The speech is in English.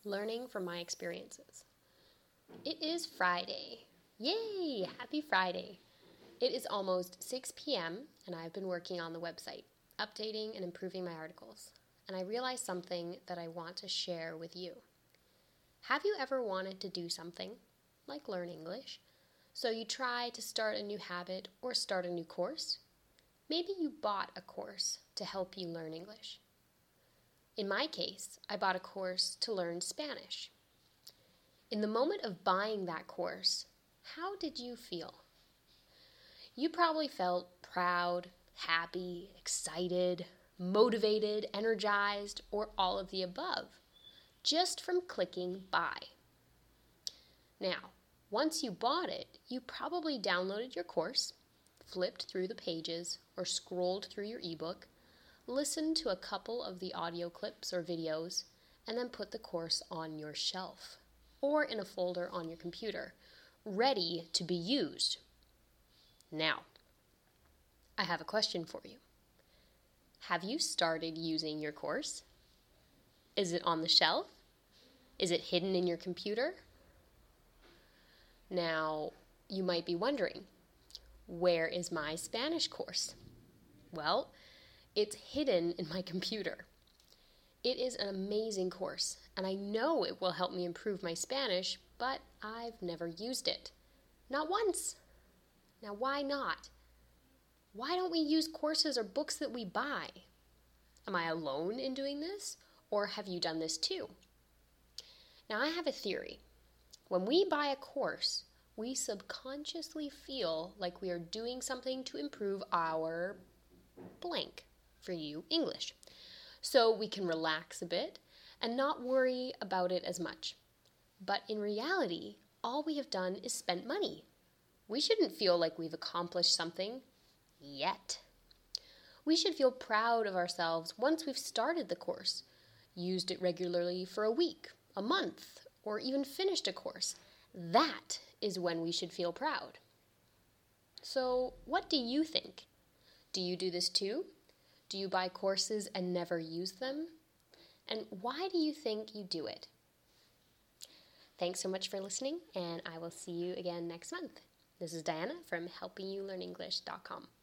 learning from my experiences. It is Friday. Yay! Happy Friday. It is almost 6 p.m. and I've been working on the website, updating and improving my articles. And I realized something that I want to share with you. Have you ever wanted to do something, like learn English, so you try to start a new habit or start a new course? Maybe you bought a course to help you learn English. In my case, I bought a course to learn Spanish. In the moment of buying that course, how did you feel? You probably felt proud, happy, excited, motivated, energized, or all of the above, just from clicking buy. Now, once you bought it, you probably downloaded your course, flipped through the pages, or scrolled through your ebook, listened to a couple of the audio clips or videos, and then put the course on your shelf or in a folder on your computer, ready to be used. Now, I have a question for you. Have you started using your course? Is it on the shelf? Is it hidden in your computer? Now, you might be wondering, where is my Spanish course? Well, it's hidden in my computer. It is an amazing course, and I know it will help me improve my Spanish, but I've never used it. Not once. Now, why not? Why don't we use courses or books that we buy? Am I alone in doing this, or have you done this too? Now, I have a theory. When we buy a course, we subconsciously feel like we are doing something to improve our blank, for you, English. So we can relax a bit and not worry about it as much. But in reality, all we have done is spent money. We shouldn't feel like we've accomplished something yet. We should feel proud of ourselves once we've started the course, used it regularly for a week, a month, or even finished a course. That is when we should feel proud. So, what do you think? Do you do this too? Do you buy courses and never use them? And why do you think you do it? Thanks so much for listening, and I will see you again next month. This is Diana from helpingyoulearnenglish.com.